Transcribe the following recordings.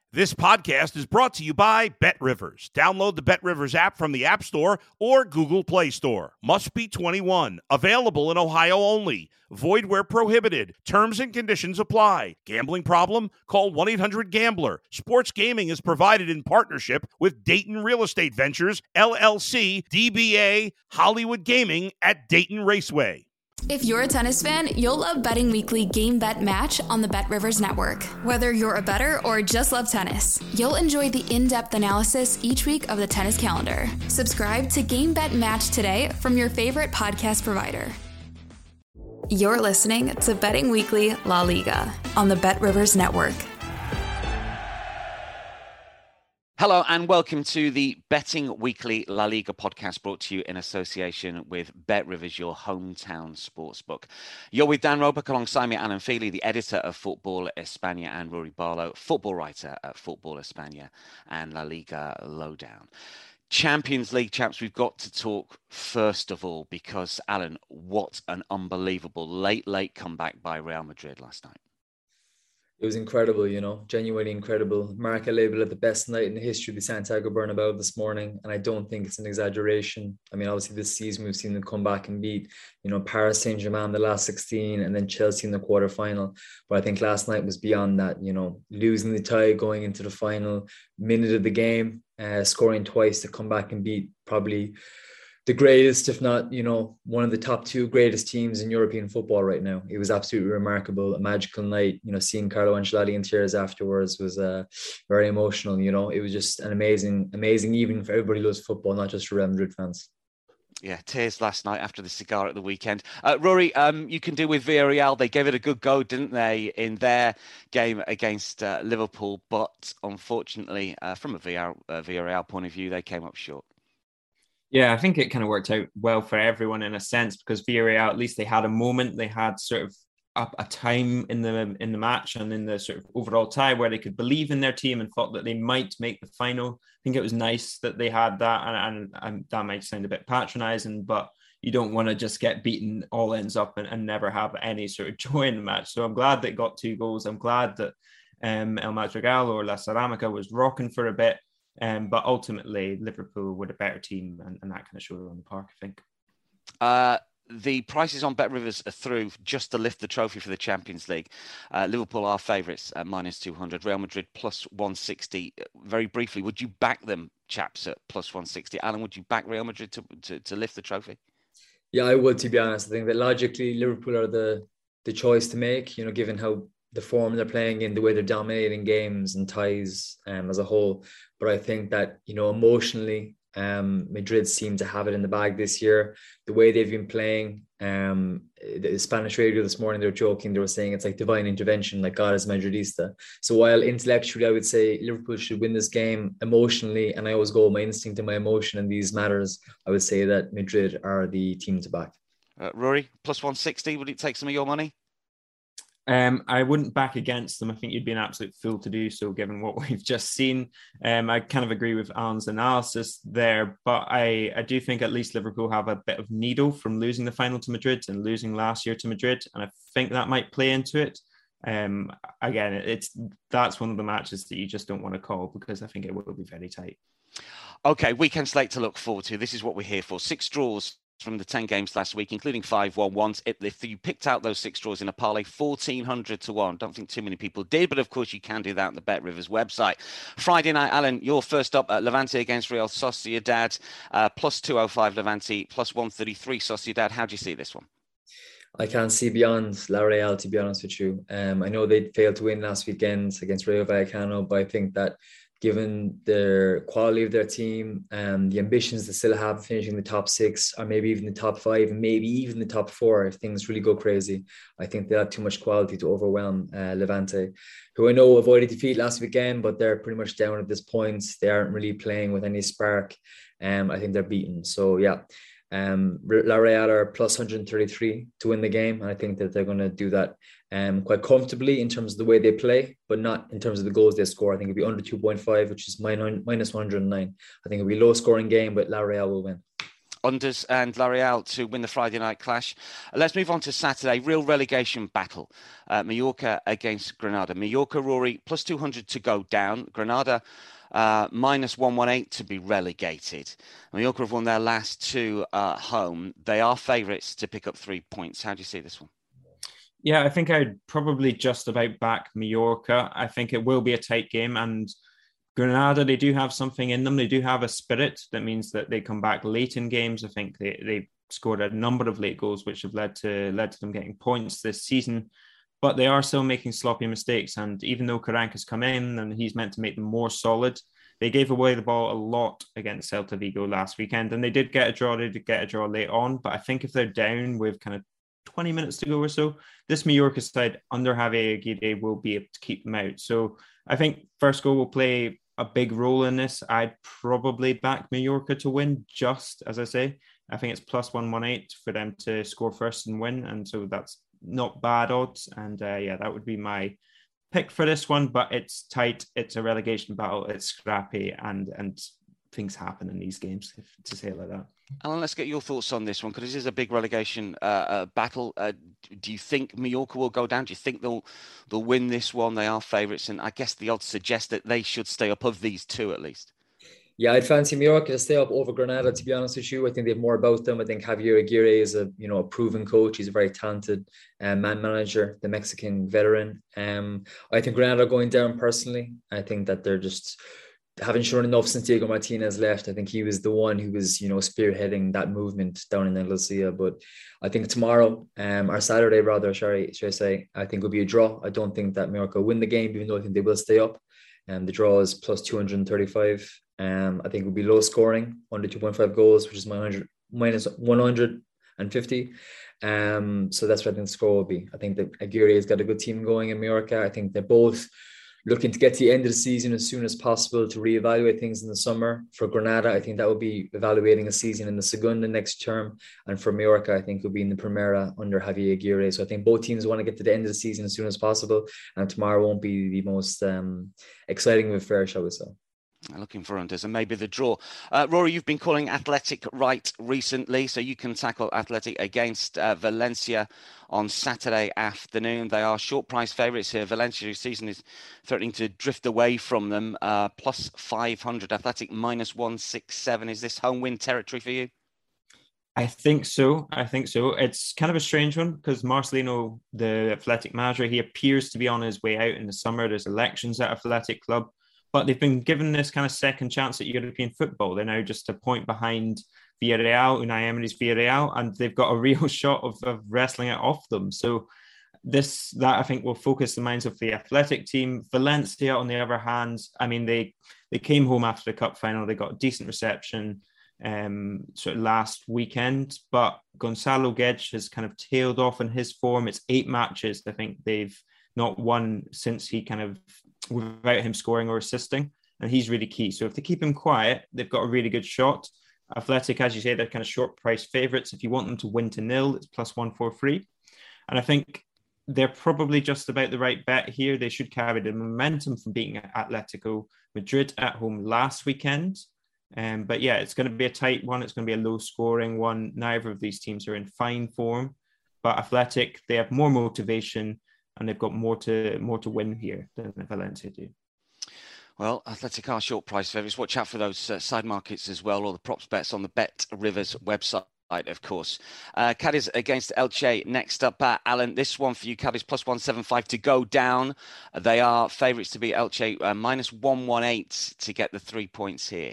This podcast is brought to you by BetRivers. Download the BetRivers app from the App Store or Google Play Store. Must be 21. Available in Ohio only. Void where prohibited. Terms and conditions apply. Gambling problem? Call 1-800-GAMBLER. Sports gaming is provided in partnership with Dayton Real Estate Ventures, LLC, DBA, Hollywood Gaming at Dayton Raceway. If you're a tennis fan, you'll love Betting Weekly Game Bet Match on the BetRivers Network. Whether you're a bettor or just love tennis, you'll enjoy the in-depth analysis each week of the tennis calendar. Subscribe to Game Bet Match today from your favorite podcast provider. You're listening to Betting Weekly La Liga on the BetRivers Network. Hello and welcome to the Betting Weekly La Liga podcast, brought to you in association with BetRivers, your hometown sportsbook. You're with Dan Roebuck alongside me, Alan Feely, the editor of Football España, and Rory Barlow, football writer at Football España and La Liga Lowdown. Champions League champs, we've got to talk first of all because, Alan, what an unbelievable late comeback by Real Madrid last night. It was incredible, genuinely incredible. Marca labelled it the best night in the history of the Santiago Bernabeu this morning, and I don't think it's an exaggeration. I mean, obviously this season we've seen them come back and beat, Paris Saint-Germain the last 16 and then Chelsea in the quarterfinal. But I think last night was beyond that, losing the tie going into the final minute of the game, scoring twice to come back and beat probably the greatest, if not, one of the top two greatest teams in European football right now. It was absolutely remarkable, a magical night. Seeing Carlo Ancelotti in tears afterwards was very emotional. It was just an amazing evening for everybody who loves football, not just for Real Madrid fans. Yeah, tears last night after the cigar at the weekend. Rory, you can do with Villarreal. They gave it a good go, didn't they, in their game against Liverpool? But unfortunately, from a Villarreal point of view, they came up short. Yeah, I think it kind of worked out well for everyone in a sense, because Villarreal, at least they had a moment. They had sort of a time in the match and in the sort of overall tie where they could believe in their team and thought that they might make the final. I think it was nice that they had that, and that might sound a bit patronising, but you don't want to just get beaten all ends up and never have any sort of joy in the match. So I'm glad they got 2 goals. I'm glad that El Madrigal or La Ceramica was rocking for a bit. But ultimately, Liverpool were the better team, and that kind of showed on the park, I think. The prices on BetRivers are through just to lift the trophy for the Champions League. Liverpool are favourites at -200, Real Madrid plus 160. Very briefly, would you back them, chaps, at plus 160? Alan, would you back Real Madrid to lift the trophy? Yeah, I would, to be honest. I think that logically Liverpool are the choice to make, given how the form they're playing in, the way they're dominating games and ties as a whole. But I think that, emotionally, Madrid seem to have it in the bag this year. The way they've been playing, the Spanish radio this morning, they were joking. They were saying it's like divine intervention, like God is Madridista. So while intellectually I would say Liverpool should win this game, emotionally, and I always go my instinct and my emotion in these matters, I would say that Madrid are the team to back. Rory, plus 160, would it take some of your money? I wouldn't back against them. I think you'd be an absolute fool to do so, given what we've just seen. I kind of agree with Alan's analysis there, but I do think at least Liverpool have a bit of needle from losing the final to Madrid and losing last year to Madrid, and I think that might play into it. Again, that's one of the matches that you just don't want to call, because I think it will be very tight. Okay, weekend slate to look forward to. This is what we're here for. 6 draws from the 10 games last week, including 5 1-1s. If you picked out those 6 draws in a parlay, 1,400 to 1. Don't think too many people did, but of course you can do that on the BetRivers website. Friday night, Alan, you're first up at Levante against Real Sociedad, plus 205 Levante, plus 133 Sociedad. How do you see this one? I can't see beyond La Real, to be honest with you. I know they failed to win last weekend against Rayo Vallecano, but I think that given the quality of their team and the ambitions they still have finishing the top 6 or maybe even the top 5 and maybe even the top 4 if things really go crazy, I think they have too much quality to overwhelm Levante, who I know avoided defeat last weekend, but they're pretty much down at this point. They aren't really playing with any spark. I think they're beaten. So yeah, La Real are plus 133 to win the game, and I think that they're going to do that quite comfortably in terms of the way they play, but not in terms of the goals they score. I think it'll be under 2.5, which is minus 109. I think it'll be a low scoring game, but La Real will win. unders and L'Oreal to win the Friday night clash. Let's move on to Saturday. Real relegation battle. Mallorca against Granada. Mallorca, Rory, plus 200 to go down. Granada, minus 118 to be relegated. Mallorca have won their last two home. They are favourites to pick up 3 points. How do you see this one? Yeah, I think I'd probably just about back Mallorca. I think it will be a tight game, and Granada, they do have something in them. They do have a spirit that means that they come back late in games. I think they scored a number of late goals, which have led to them getting points this season. But they are still making sloppy mistakes. And even though Karanka's come in and he's meant to make them more solid, they gave away the ball a lot against Celta Vigo last weekend. And they did get a draw. They did get a draw late on. But I think if they're down with kind of 20 minutes to go or so, this Mallorca side under Javier Aguirre will be able to keep them out. So I think first goal will play a big role in this. I'd probably back Mallorca to win, just as I say. I think it's plus 118 for them to score first and win. And so that's not bad odds. And that would be my pick for this one. But it's tight. It's a relegation battle. It's scrappy. And things happen in these games, to say it like that. Alan, let's get your thoughts on this one, because this is a big relegation battle. Do you think Mallorca will go down? Do you think they'll win this one? They are favourites, and I guess the odds suggest that they should stay up of these two at least. Yeah, I'd fancy Mallorca to stay up over Granada, to be honest with you. I think they have more about them. I think Javier Aguirre is a proven coach. He's a very talented man manager, the Mexican veteran. I think Granada are going down personally. I think that they're just haven't shown enough since Diego Martinez left. I think he was the one who was, spearheading that movement down in Andalusia. But I think tomorrow, or Saturday rather, should I say, I think will be a draw. I don't think that Mallorca will win the game, even though I think they will stay up. The draw is plus 235. I think it will be low scoring, under 2.5 goals, which is minus 150. So that's what I think the score will be. I think that Aguirre has got a good team going in Mallorca. I think they're both looking to get to the end of the season as soon as possible to reevaluate things in the summer. For Granada, I think that will be evaluating a season in the Segunda next term. And for Mallorca, I think it will be in the Primera under Javier Aguirre. So I think both teams want to get to the end of the season as soon as possible. And tomorrow won't be the most exciting of affair, shall we say. Looking for unders and maybe the draw. Rory, you've been calling Athletic right recently, so you can tackle Athletic against Valencia on Saturday afternoon. They are short price favourites here. Valencia, whose season is threatening to drift away from them, plus 500. Athletic minus 167. Is this home win territory for you? I think so. It's kind of a strange one because Marcelino, the Athletic manager, he appears to be on his way out in the summer. There's elections at Athletic Club. But they've been given this kind of second chance at European football. They're now just a point behind Villarreal, Unai Emery's Villarreal, and they've got a real shot of wrestling it off them. So that I think will focus the minds of the Athletic team. Valencia, on the other hand, I mean, they came home after the cup final. They got a decent reception sort of last weekend, but Gonzalo Guedes has kind of tailed off in his form. It's 8 matches. I think they've not won since he kind of, without him scoring or assisting, and he's really key. So if they keep him quiet, they've got a really good shot. Athletic, as you say, they're kind of short price favourites. If you want them to win to 0, it's plus 143. And I think they're probably just about the right bet here. They should carry the momentum from beating Atletico Madrid at home last weekend. But yeah, it's going to be a tight one. It's going to be a low scoring one. Neither of these teams are in fine form, but Athletic, they have more motivation and they've got more to win here than Valencia do. Well, Athletic are short price favourites. Watch out for those side markets as well, or the props bets on the Bet Rivers website, of course. Cadiz against Elche next up. Alan, this one for you, Cadiz plus 175 to go down. They are favourites to beat Elche, minus 118 to get the 3 points here.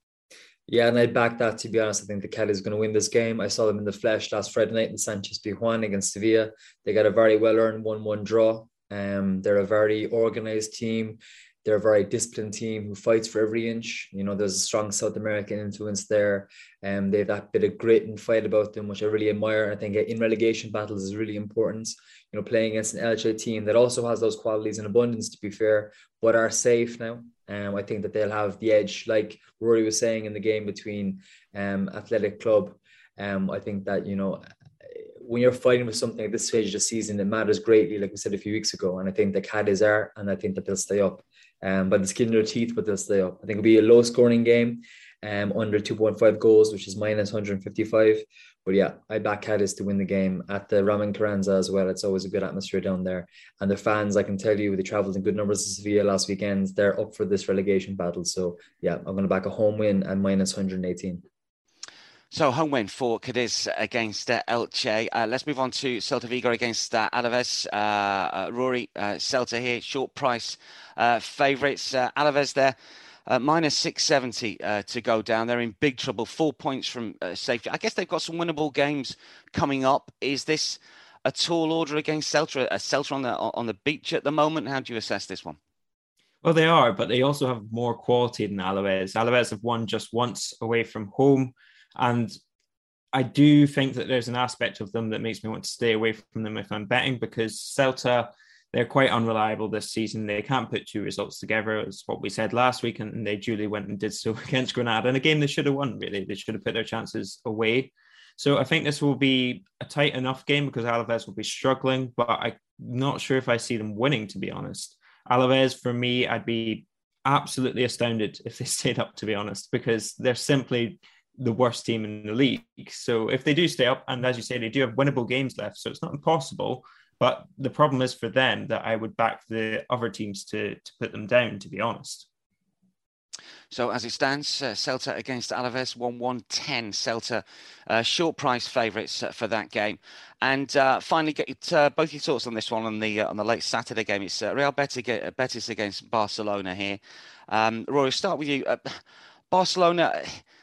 Yeah, and I back that, to be honest. I think the Cadiz is going to win this game. I saw them in the flesh last Friday night in Sanchez Pizjuan against Sevilla. They got a very well-earned 1-1 draw. They're a very organised team. They're a very disciplined team who fights for every inch. There's a strong South American influence there. They have that bit of grit and fight about them, which I really admire. I think in relegation battles is really important. Playing against an Elche team that also has those qualities in abundance, to be fair, but are safe now. I think that they'll have the edge, like Rory was saying in the game between Athletic Club. I think that, when you're fighting for something at this stage of the season, it matters greatly, like we said a few weeks ago. And I think the Cadiz are, and I think that they'll stay up. But the skin in their teeth, but they'll stay up. I think it'll be a low-scoring game. under 2.5 goals, which is minus 155. But yeah, I back Cadiz to win the game at the Ramon Carranza as well. It's always a good atmosphere down there. And the fans, I can tell you, they travelled in good numbers to Sevilla last weekend. They're up for this relegation battle. So yeah, I'm going to back a home win and minus 118. So home win for Cadiz against Elche. Let's move on to Celta Vigo against Alaves. Rory, Celta here, short price favourites. Alaves there. Minus 670 to go down. They're in big trouble. 4 points from safety. I guess they've got some winnable games coming up. Is this a tall order against Celta? Celta on the beach at the moment? How do you assess this one? Well, they are, but they also have more quality than Alaves. Alaves have won just once away from home. And I do think that there's an aspect of them that makes me want to stay away from them if I'm betting, because Celta, they're quite unreliable this season. They can't put two results together. It's what we said last week, and they duly went and did so against Granada in a game they should have won, really. They should have put their chances away. So I think this will be a tight enough game because Alaves will be struggling, but I'm not sure if I see them winning, to be honest. Alaves, for me, I'd be absolutely astounded if they stayed up, to be honest, because they're simply the worst team in the league. So if they do stay up, and as you say, they do have winnable games left, so it's not impossible. But the problem is for them that I would back the other teams to put them down, to be honest. So as it stands, Celta against Alaves, 1-1-10. Celta, short price favourites for that game. And finally, get both your thoughts on this one on the late Saturday game. It's Real Betis against Barcelona here. Rory, start with you. Barcelona,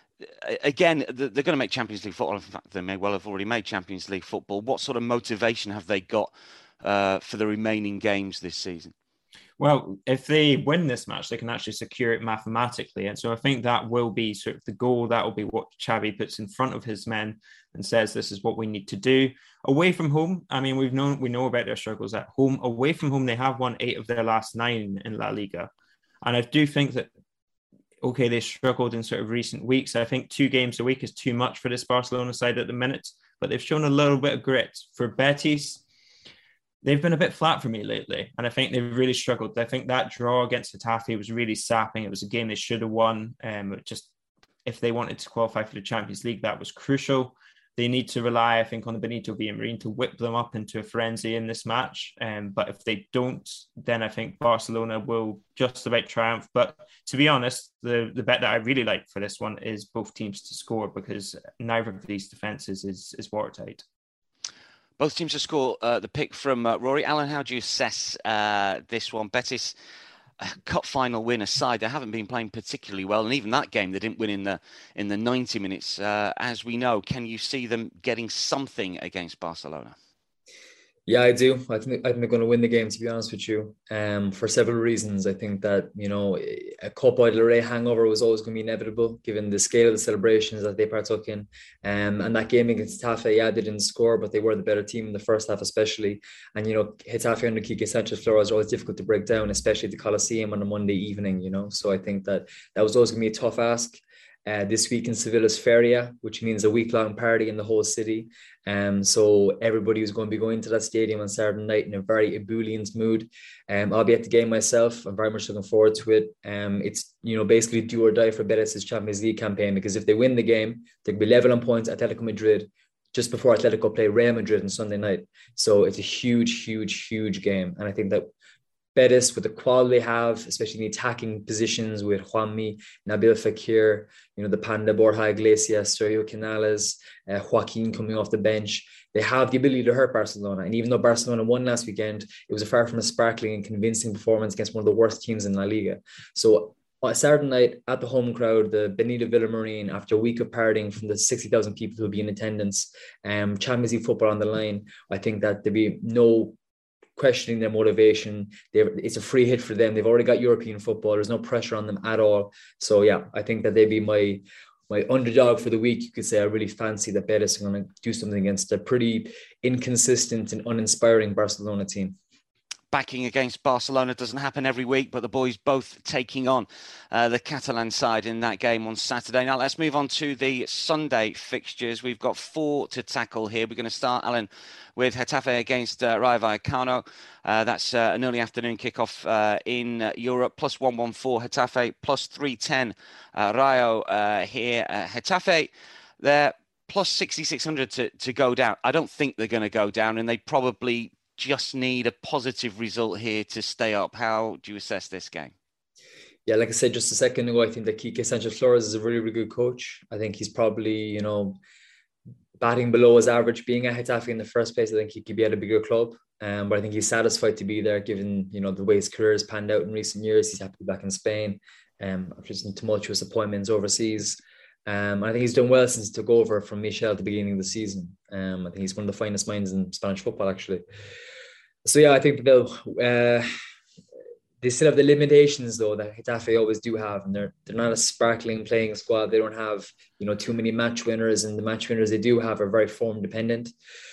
again, they're going to make Champions League football. In fact, they may well have already made Champions League football. What sort of motivation have they got for the remaining games this season? Well, if they win this match, they can actually secure it mathematically. And so I think that will be sort of the goal. That will be what Xavi puts in front of his men and says, this is what we need to do. Away from home, I mean, we know about their struggles at home. Away from home, they have won 8 of their last 9 in La Liga. And I do think that, okay, they struggled in sort of recent weeks. I think 2 games a week is too much for this Barcelona side at the minute, but they've shown a little bit of grit. For Betis, they've been a bit flat for me lately, and I think they've really struggled. I think that draw against Getafe was really sapping. It was a game they should have won. Just if they wanted to qualify for the Champions League, that was crucial. They need to rely, I think, on the Benito Villamarín to whip them up into a frenzy in this match. But if they don't, then I think Barcelona will just about triumph. But to be honest, the bet that I really like for this one is both teams to score, because neither of these defences is watertight. Both teams to score, the pick from Rory. Alan, how do you assess this one? Betis, cup final win aside, they haven't been playing particularly well, and even that game they didn't win in the 90 minutes. As we know, can you see them getting something against Barcelona? Yeah, I do. I think they're going to win the game, to be honest with you, for several reasons. I think that, a Copa del Rey hangover was always going to be inevitable, given the scale of the celebrations that they partook in. And that game against Getafe, yeah, they didn't score, but they were the better team in the first half especially. And, Getafe under Quique Sanchez-Flores are always difficult to break down, especially at the Coliseum on a Monday evening, So I think that was always going to be a tough ask. This week in Sevilla's Feria, which means a week-long party in the whole city. So everybody was going to be going to that stadium on Saturday night in a very ebullient mood. I'll be at the game myself. I'm very much looking forward to it. It's, basically do or die for Betis' Champions League campaign, because if they win the game, they'll be level on points Atletico Madrid just before Atletico play Real Madrid on Sunday night. So it's a huge, huge, huge game. And I think that Betis, with the quality they have, especially in the attacking positions with Juanmi, Nabil Fekir, the Panda, Borja Iglesias, Sergio Canales, Joaquin coming off the bench, they have the ability to hurt Barcelona. And even though Barcelona won last weekend, it was far from a sparkling and convincing performance against one of the worst teams in La Liga. So on Saturday night at the home crowd, the Benito Villamarín, after a week of partying from the 60,000 people who will be in attendance, Champions League football on the line, I think that there'll be no questioning their motivation. It's a free hit for them. They've already got European football. There's no pressure on them at all. So yeah, I think that they'd be my underdog for the week. You could say I really fancy that Betis are going to do something against a pretty inconsistent and uninspiring Barcelona team. backing against Barcelona doesn't happen every week, but the boys both taking on the Catalan side in that game on Saturday. Now let's move on to the Sunday fixtures. We've got 4 to tackle here. We're going to start, Alan, with Getafe against Rayo Vallecano. That's an early afternoon kickoff in Europe. Plus 114 Getafe, plus 310 Rayo here. Getafe, they're plus 6,600 to go down. I don't think they're going to go down, and they probably just need a positive result here to stay up. How do you assess this game? Yeah, like I said just a second ago, I think that Quique Sanchez-Flores is a really, really good coach. I think he's probably, batting below his average being at Getafe in the first place. I think he could be at a bigger club. But I think he's satisfied to be there given, the way his career has panned out in recent years. He's happy to be back in Spain after some tumultuous appointments overseas. I think he's done well since he took over from Michel at the beginning of the season. I think he's one of the finest minds in Spanish football, actually. So, yeah, I think they still have the limitations, though, that Getafe always do have. And they're not a sparkling playing squad. They don't have, too many match winners. And the match winners they do have are very form dependent.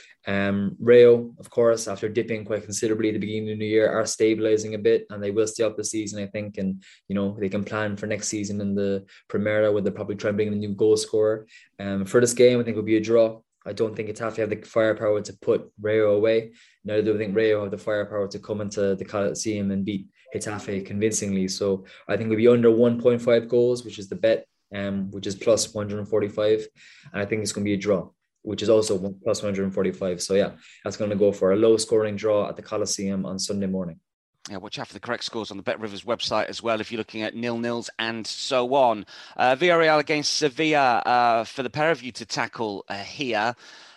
Rayo, of course, after dipping quite considerably at the beginning of the new year, are stabilising a bit. And they will stay up this season, I think. And, they can plan for next season in the Primera, where they'll probably try and bring in a new goal scorer. For this game, I think it will be a draw. I don't think Getafe have the firepower to put Rayo away. Neither do I think Rayo have the firepower to come into the Coliseum and beat Getafe convincingly. So I think we'll be under 1.5 goals, which is the bet, which is plus 145. And I think it's going to be a draw, which is also plus 145. So yeah, that's going to go for a low scoring draw at the Coliseum on Sunday morning. Yeah, watch out for the correct scores on the Bet Rivers website as well if you're looking at 0-0s and so on. Villarreal against Sevilla for the pair of you to tackle here.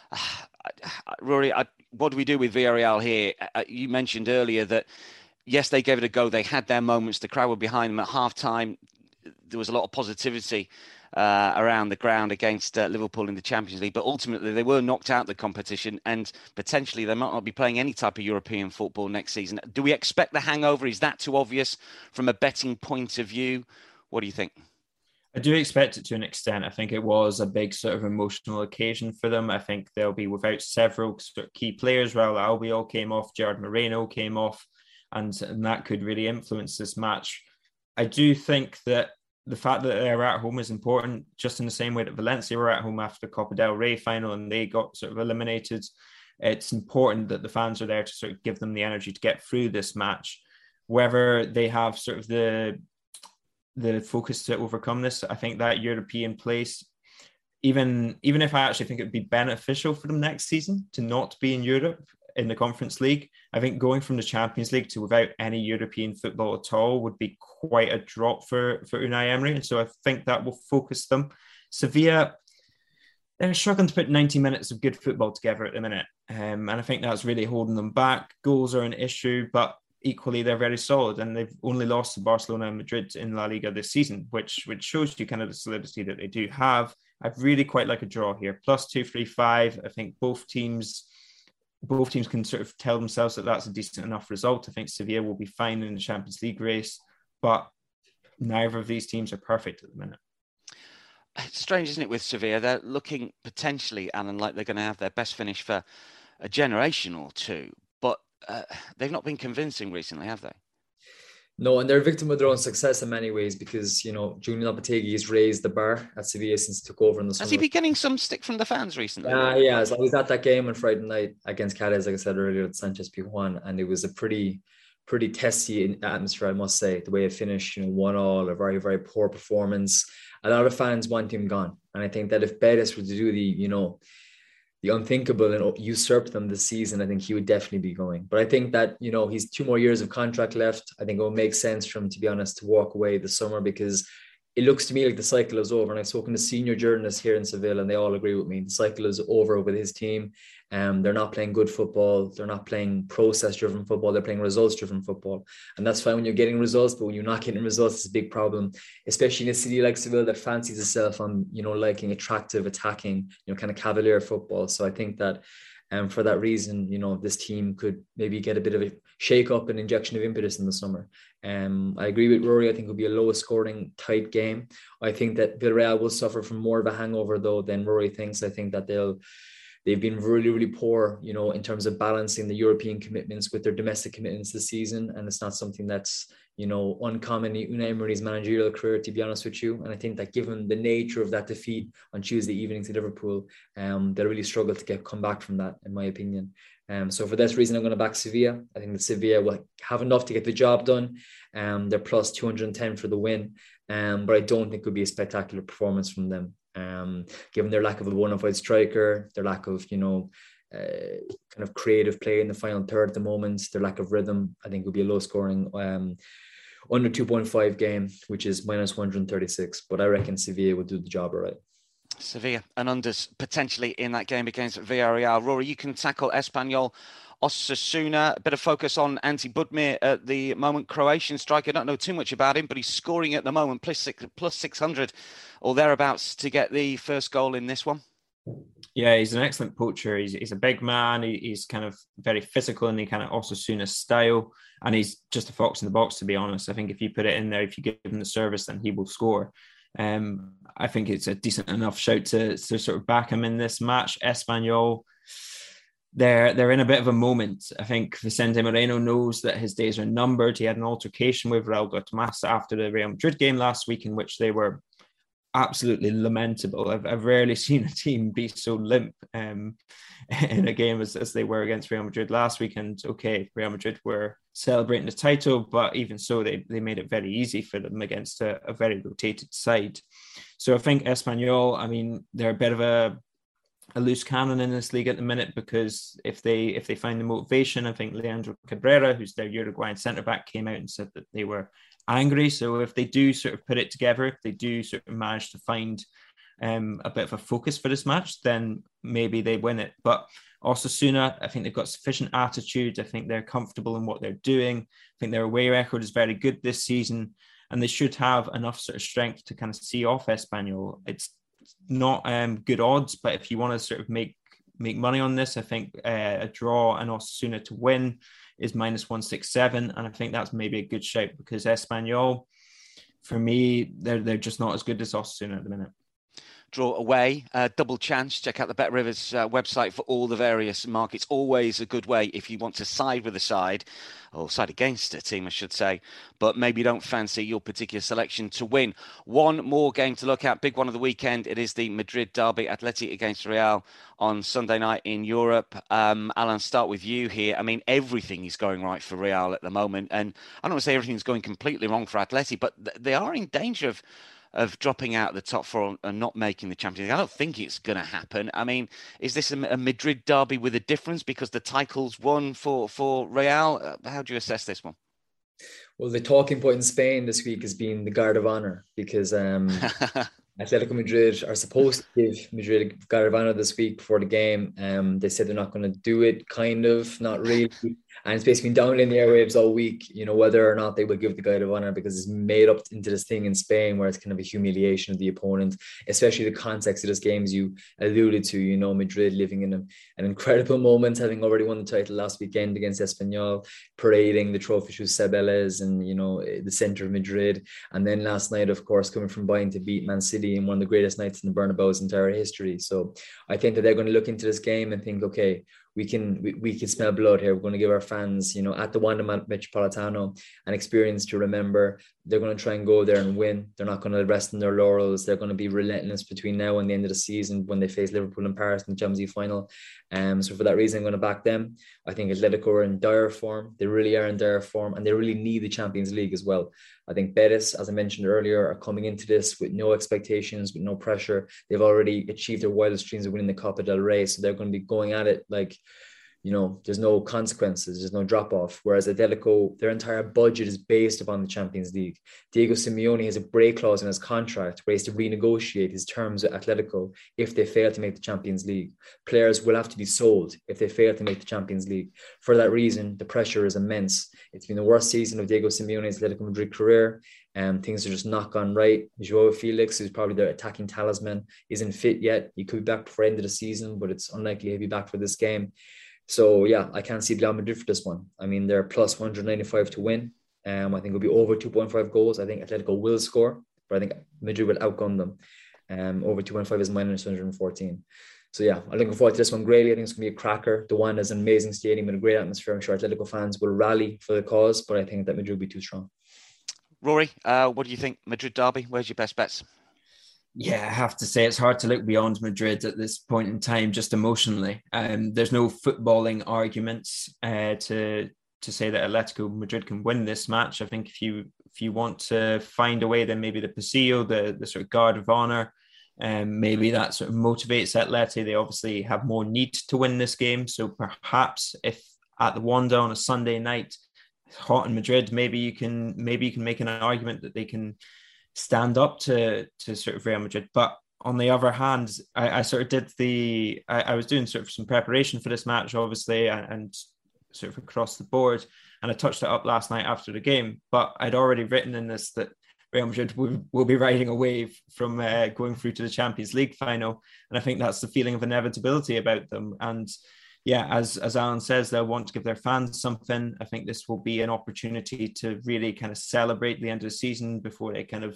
Rory, what do we do with Villarreal here? You mentioned earlier that, yes, they gave it a go. They had their moments. The crowd were behind them at half-time. There was a lot of positivity around the ground against Liverpool in the Champions League, but ultimately they were knocked out of the competition, and potentially they might not be playing any type of European football next season. Do we expect the hangover? Is that too obvious from a betting point of view? What do you think? I do expect it to an extent. I think it was a big sort of emotional occasion for them. I think they'll be without several sort of key players. Raul Albiol came off, Gerard Moreno came off, and that could really influence this match. I do think that the fact that they're at home is important, just in the same way that Valencia were at home after the Copa del Rey final and they got sort of eliminated. It's important that the fans are there to sort of give them the energy to get through this match. Whether they have sort of the focus to overcome this, I think that European place, even if I actually think it would be beneficial for them next season to not be in Europe in the Conference League, I think going from the Champions League to without any European football at all would be quite a drop for Unai Emery. And so I think that will focus them. Sevilla, they're struggling to put 90 minutes of good football together at the minute. And I think that's really holding them back. Goals are an issue, but equally they're very solid. And they've only lost to Barcelona and Madrid in La Liga this season, which shows you kind of the solidity that they do have. I'd really quite like a draw here. Plus 235. I think both teams can sort of tell themselves that that's a decent enough result. I think Sevilla will be fine in the Champions League race, but neither of these teams are perfect at the minute. It's strange, isn't it, with Sevilla? They're looking potentially, Alan, like they're going to have their best finish for a generation or two, but they've not been convincing recently, have they? No, and they're a victim of their own success in many ways because, Julian Lopetegui has raised the bar at Sevilla since he took over in the summer. Has he been getting some stick from the fans recently? Yeah, so I was at that game on Friday night against Cádiz, like I said earlier, at Sanchez Pizjuán, and it was a pretty testy atmosphere, I must say. The way it finished, 1-1, a very, very poor performance. A lot of fans want him gone. And I think that if Betis were to do the unthinkable and usurp them this season, I think he would definitely be going. But I think that, he's 2 more years of contract left. I think it will make sense for him, to be honest, to walk away this summer because it looks to me like the cycle is over. And I've spoken to senior journalists here in Seville and they all agree with me. The cycle is over with his team. They're not playing good football. They're not playing process-driven football. They're playing results-driven football. And that's fine when you're getting results, but when you're not getting results, it's a big problem, especially in a city like Seville that fancies itself on, liking attractive, attacking, kind of cavalier football. So I think that for that reason, this team could maybe get a bit of a shake-up and injection of impetus in the summer. I agree with Rory. I think it'll be a low-scoring, tight game. I think that Villarreal will suffer from more of a hangover, though, than Rory thinks. I think that they'll they've been really, really poor, you know, in terms of balancing the European commitments with their domestic commitments this season. And it's not something that's, you know, uncommon in Unai Emery's managerial career, to be honest with you. And I think that given the nature of that defeat on Tuesday evening to Liverpool, they'll really struggle to come back from that, in my opinion. So for this reason, I'm going to back Sevilla. I think that Sevilla will have enough to get the job done. They're plus 210 for the win. But I don't think it would be a spectacular performance from them. Given their lack of a bona fide striker, their lack of, you know, kind of creative play in the final third at the moment, their lack of rhythm, I think it would be a low scoring under 2.5 game, which is minus 136. But I reckon Sevilla will do the job all right. Sevilla and unders potentially in that game against Villarreal. Rory, you can tackle Espanyol, Osasuna. A bit of focus on Ante Budimir at the moment. Croatian striker, don't know too much about him, but he's scoring at the moment, plus 600 or thereabouts to get the first goal in this one. Yeah, he's an excellent poacher. He's a big man. He's kind of very physical in the kind of Osasuna style. And he's just a fox in the box, to be honest. I think if you put it in there, if you give him the service, then he will score. I think it's a decent enough shout to sort of back him in this match. Espanyol, they're in a bit of a moment. I think Vicente Moreno knows that his days are numbered. He had an altercation with Raul Gatomasa after the Real Madrid game last week, in which they were absolutely lamentable. I've rarely seen a team be so limp in a game as they were against Real Madrid last week. And okay, Real Madrid were celebrating the title, but even so, they made it very easy for them against a very rotated side. So I think Espanyol, I mean, they're a bit of a loose cannon in this league at the minute, because if they find the motivation, I think Leandro Cabrera, who's their Uruguayan centre-back, came out and said that they were angry. So if they do sort of put it together, if they do sort of manage to find a bit of a focus for this match, then maybe they win it. But Osasuna, I think they've got sufficient attitude. I think they're comfortable in what they're doing. I think their away record is very good this season, and they should have enough sort of strength to kind of see off Espanyol. It's not good odds, but if you want to sort of make money on this, I think a draw and Osasuna to win is minus 167, and I think that's maybe a good shout, because Espanyol, for me, they're just not as good as Osasuna at the minute. Draw away, double chance. Check out the BetRivers website for all the various markets. Always a good way if you want to side with a side, or side against a team, I should say, but maybe you don't fancy your particular selection to win. One more game to look at, big one of the weekend. It is the Madrid derby, Atleti against Real on Sunday night in Europe. Alan, start with you here. I mean, everything is going right for Real at the moment, and I don't want to say everything's going completely wrong for Atleti, but they are in danger of dropping out the top four and not making the Champions League. I don't think it's going to happen. I mean, is this a Madrid derby with a difference because the title's won for Real? How do you assess this one? Well, the talking point in Spain this week has been the Guard of Honor, because Atletico Madrid are supposed to give Madrid Guard of Honor this week before the game. They said they're not going to do it, kind of, not really. And it's basically been down in the airwaves all week, you know, whether or not they will give the Guard of Honor, because it's made up into this thing in Spain where it's kind of a humiliation of the opponent, especially the context of this game, as you alluded to, you know, Madrid living in an incredible moment, having already won the title last weekend against Espanyol, parading the trophy to Ceballos and, you know, the centre of Madrid. And then last night, of course, coming from behind to beat Man City in one of the greatest nights in the Bernabeu's entire history. So I think that they're going to look into this game and think, okay, we can smell blood here. We're going to give our fans, you know, at the Wanda Metropolitano an experience to remember. They're going to try and go there and win. They're not going to rest on their laurels. They're going to be relentless between now and the end of the season when they face Liverpool in Paris in the Champions League final. So for that reason, I'm going to back them. I think Atletico are in dire form. They really are in dire form, and they really need the Champions League as well. I think Betis, as I mentioned earlier, are coming into this with no expectations, with no pressure. They've already achieved their wildest dreams of winning the Copa del Rey, so they're going to be going at it like, you know, there's no consequences, there's no drop off. Whereas Atletico, their entire budget is based upon the Champions League. Diego Simeone has a break clause in his contract where he has to renegotiate his terms with Atletico if they fail to make the Champions League. Players will have to be sold if they fail to make the Champions League. For that reason, the pressure is immense. It's been the worst season of Diego Simeone's Atletico Madrid career. Things are just not gone right. Joao Felix, who's probably their attacking talisman, isn't fit yet. He could be back before the end of the season, but it's unlikely he'll be back for this game. So, yeah, I can't see Real Madrid for this one. I mean, they're plus 195 to win. I think it'll be over 2.5 goals. I think Atletico will score, but I think Madrid will outgun them. Over 2.5 is minus 114. So yeah, I'm looking forward to this one greatly. I think it's going to be a cracker. The Wanda is an amazing stadium with a great atmosphere. I'm sure Atletico fans will rally for the cause, but I think that Madrid will be too strong. Rory, what do you think? Madrid derby, where's your best bets? Yeah, I have to say it's hard to look beyond Madrid at this point in time, just emotionally. There's no footballing arguments to say that Atletico Madrid can win this match. I think if you want to find a way, then maybe the Pasillo, the sort of guard of honor, maybe that sort of motivates Atleti. They obviously have more need to win this game. So perhaps if at the Wanda on a Sunday night, hot in Madrid, maybe you can make an argument that they can stand up to sort of Real Madrid. But on the other hand, I sort of did I was doing sort of some preparation for this match, obviously, and sort of across the board. And I touched it up last night after the game, but I'd already written in this that Real Madrid will be riding a wave from going through to the Champions League final. And I think that's the feeling of inevitability about them. And yeah, as Alan says, they'll want to give their fans something. I think this will be an opportunity to really kind of celebrate the end of the season before they kind of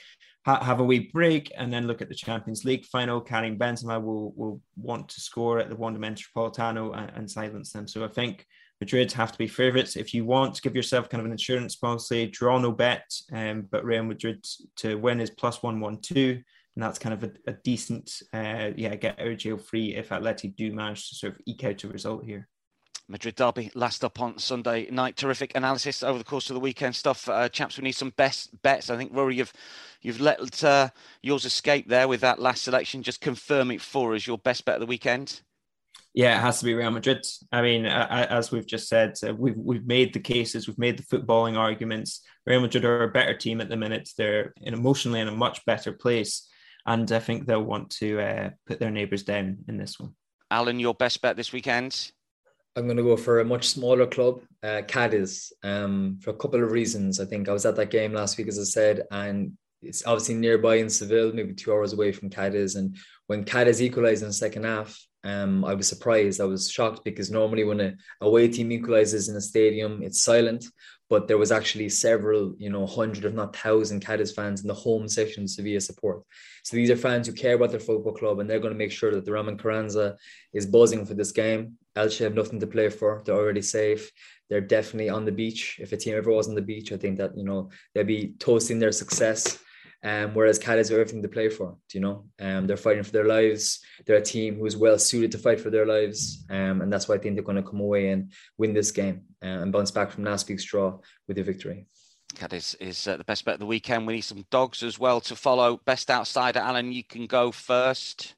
have a wee break and then look at the Champions League final. Karim Benzema will want to score at the Wanda Metropolitano and silence them. So I think Madrid have to be favourites. If you want to give yourself kind of an insurance policy, draw no bet, but Real Madrid to win is +112. And that's kind of a decent, get out of jail free if Atleti do manage to sort of eke out a result here. Madrid derby last up on Sunday night. Terrific analysis over the course of the weekend stuff. Chaps, we need some best bets. I think, Rory, you've let yours escape there with that last selection. Just confirm it for us, your best bet of the weekend. Yeah, it has to be Real Madrid. I mean, as we've just said, we've made the cases, we've made the footballing arguments. Real Madrid are a better team at the minute. They're emotionally in a much better place. And I think they'll want to put their neighbours down in this one. Alan, your best bet this weekend? I'm going to go for a much smaller club, Cadiz, for a couple of reasons. I think I was at that game last week, as I said, and it's obviously nearby in Seville, maybe 2 hours away from Cadiz. And when Cadiz equalised in the second half, I was surprised. I was shocked because normally when a away team equalises in a stadium, it's silent. But there was actually several, 100, if not 1,000 Cadiz fans in the home section of Sevilla support. So these are fans who care about their football club, and they're going to make sure that the Ramon Carranza is buzzing for this game. Elche have nothing to play for. They're already safe. They're definitely on the beach. If a team ever was on the beach, I think that, they'll be toasting their success. Whereas Cadiz have everything to play for, they're fighting for their lives. They're a team who is well suited to fight for their lives. And that's why I think they're going to come away and win this game and bounce back from last week's draw with a victory. Cadiz is the best bet of the weekend. We need some dogs as well to follow. Best outsider, Alan, you can go first.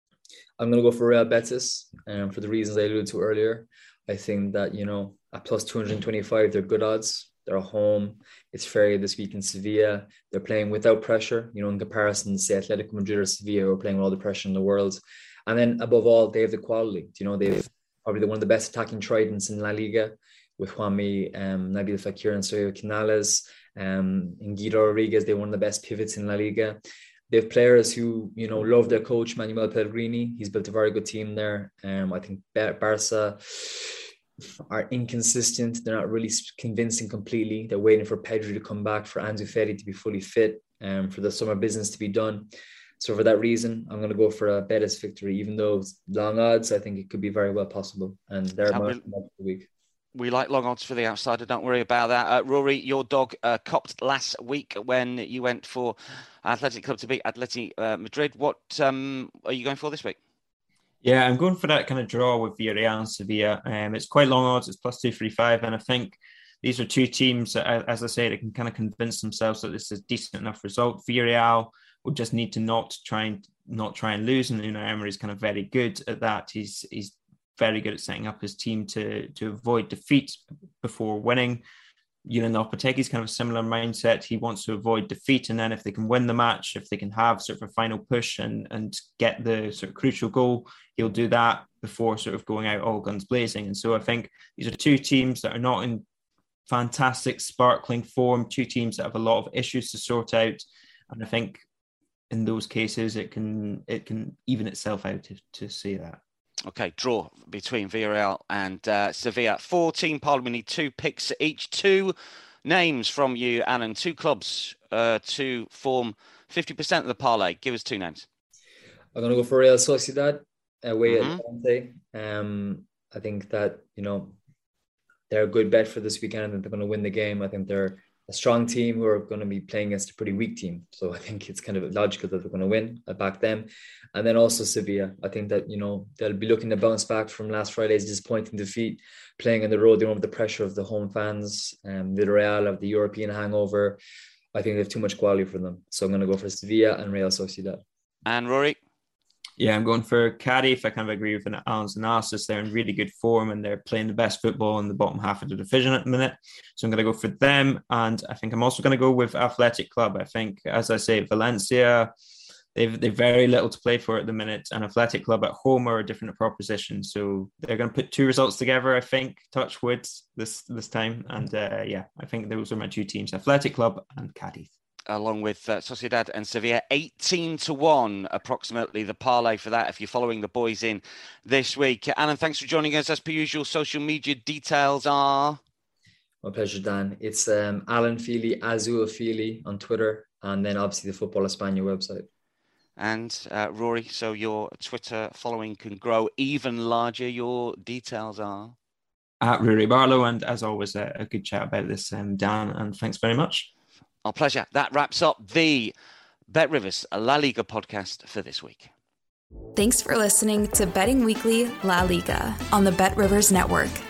I'm going to go for Real Betis for the reasons I alluded to earlier. I think that, at plus 225, they're good odds. They're at home. It's fair this week in Sevilla. They're playing without pressure, in comparison to, say, Atletico Madrid or Sevilla, who are playing with all the pressure in the world. And then, above all, they have the quality. They've probably one of the best attacking tridents in La Liga with Juanmi, Nabil Fekir and Sergio Canales. And Guido Rodriguez, they're one of the best pivots in La Liga. They have players who, love their coach, Manuel Pellegrini. He's built a very good team there. I think Barca are inconsistent. They're not really convincing completely. They're waiting for Pedri to come back, for Ansu Fati to be fully fit, for the summer business to be done. So for that reason, I'm going to go for a Betis victory. Even though it's long odds, I think it could be very well possible. And they're my match of the week. We like long odds for the outsider. Don't worry about that. Rory, your dog copped last week when you went for Athletic Club to beat Atleti Madrid. What are you going for this week? Yeah, I'm going for that kind of draw with Villarreal and Sevilla. It's quite long odds. It's plus 235. And I think these are two teams that, as I say, they can kind of convince themselves that this is a decent enough result. Villarreal will just need to not try and lose. And Unai Emery is kind of very good at that. He's very good at setting up his team to avoid defeat before winning. Lopetegui's kind of a similar mindset. He wants to avoid defeat, and then if they can win the match, if they can have sort of a final push and get the sort of crucial goal, he'll do that before sort of going out all guns blazing. And so I think these are two teams that are not in fantastic sparkling form, two teams that have a lot of issues to sort out, and I think in those cases it can even itself out to say that. Okay, draw between Villarreal and Sevilla. 4-team poll. We need 2 picks each. 2 names from you, Alan. 2 clubs to form 50% of the parlay. Give us 2 names. I'm going to go for Real Sociedad. away at Levante. I think that, they're a good bet for this weekend and they're going to win the game. I think they're a strong team who are going to be playing against a pretty weak team. So I think it's kind of logical that they're going to win. I back them. And then also Sevilla. I think that, they'll be looking to bounce back from last Friday's disappointing defeat, playing on the road. They don't have the pressure of the home fans, the Real of the European hangover. I think they have too much quality for them. So I'm going to go for Sevilla and Real Sociedad. And Rory? Yeah, I'm going for Cadiz. I kind of agree with Alan's analysis. They're in really good form and they're playing the best football in the bottom half of the division at the minute. So I'm going to go for them. And I think I'm also going to go with Athletic Club. I think, as I say, Valencia, they've very little to play for at the minute. And Athletic Club at home are a different proposition. So they're going to put two results together, I think, touch wood this time. And I think those are my two teams, Athletic Club and Cadiz. Along with Sociedad and Sevilla, 18-1 approximately the parlay for that if you're following the boys in this week. Alan, thanks for joining us. As per usual, social media details are... My pleasure, Dan. It's Alan Feely, Azul Feely on Twitter, and then obviously the Football España website. And Rory, so your Twitter following can grow even larger. Your details are... At Rory Barlow, and as always, a good chat about this, Dan, and thanks very much. Our pleasure. That wraps up the Bet Rivers La Liga podcast for this week. Thanks for listening to Betting Weekly La Liga on the Bet Rivers Network.